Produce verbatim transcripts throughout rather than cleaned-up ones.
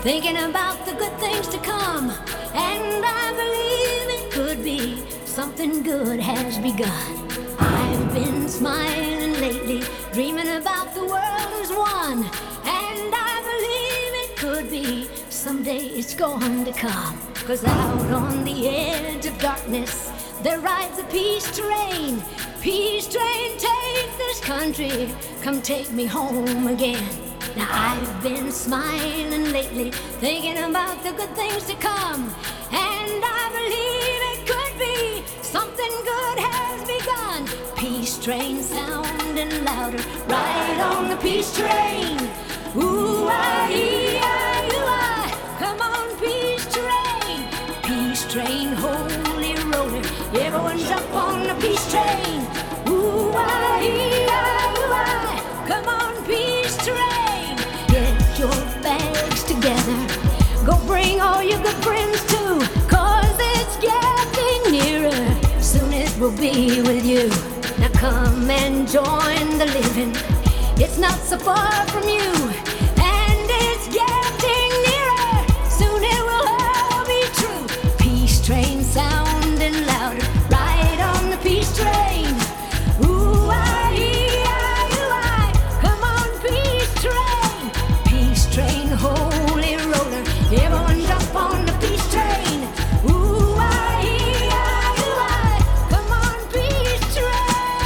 thinking about the good things to come. And I believe it could be something good has begun. I've been smiling lately, dreaming about the world as one. And I believe it could be someday it's going to come. Cause out on the edge of darkness, there rides a peace train. Peace train, take this country, come take me home again. Now I've been smiling lately, thinking about the good things to come. And I believe it could be something good has begun. Peace train sounding louder, ride on the peace train. Ooh, ah, ee, ah, you, ah, come on, peace train. Peace train, holy roller, everyone jump on the peace train. Ooh, ah, ee, ah, you, ah, come on, peace train. Get your bags together, go bring all your good friends too. Cause it's getting nearer, soon it will be with you. Now come and join the living, it's not so far from you. And it's getting nearer, soon it will all be true. Peace train sounding louder, ride on the peace train. Ooh, ah, ee, ah, you, ah, come on, peace train. Peace train, holy roller, everyone jump on the peace train. Ooh, ah, ee, ah, you, ah, come on, peace train.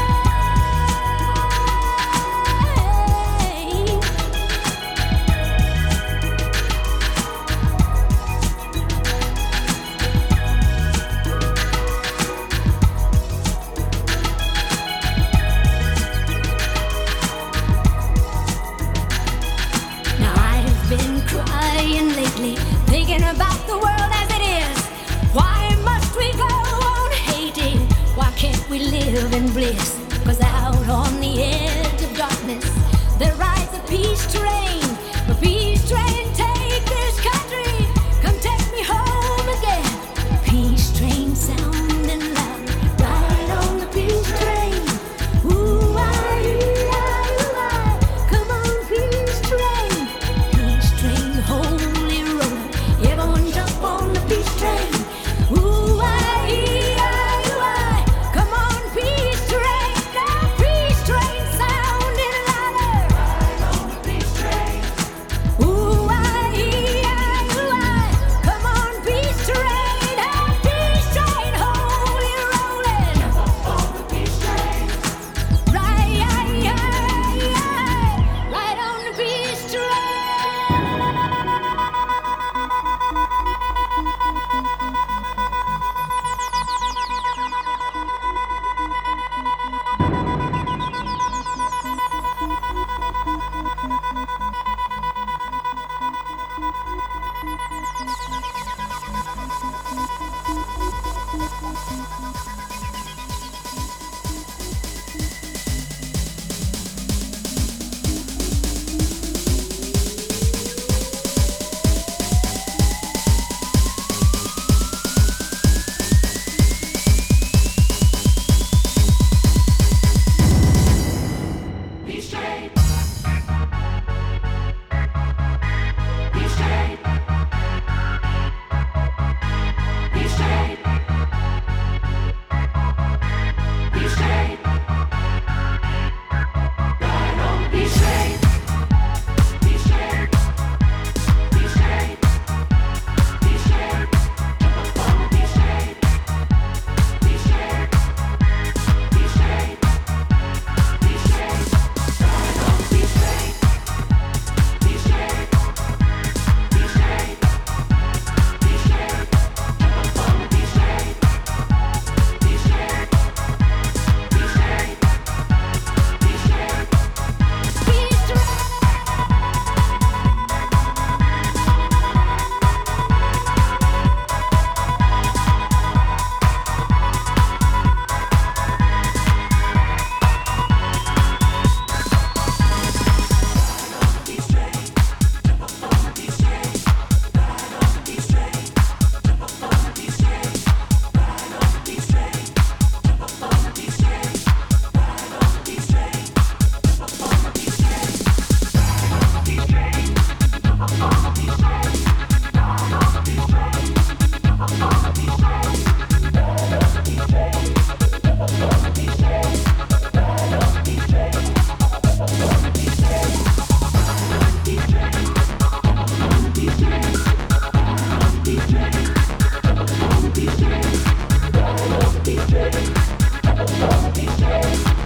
Now I've been crying lately, thinking about the world as it is. Why must we go on hating? Why can't we live in bliss? Cause out on the edge of darkness, there rides a peace train. A peace train, take this country, come take me home again. Peace train sounding loud, ride on the peace train. Ooh, ah, ee, ah, you, ah, come on, peace train. Peace train, holy roller, everyone jump on the peace train. Ooh, ah, ee, ah, you, ah, come on, peace train. Don't be scared.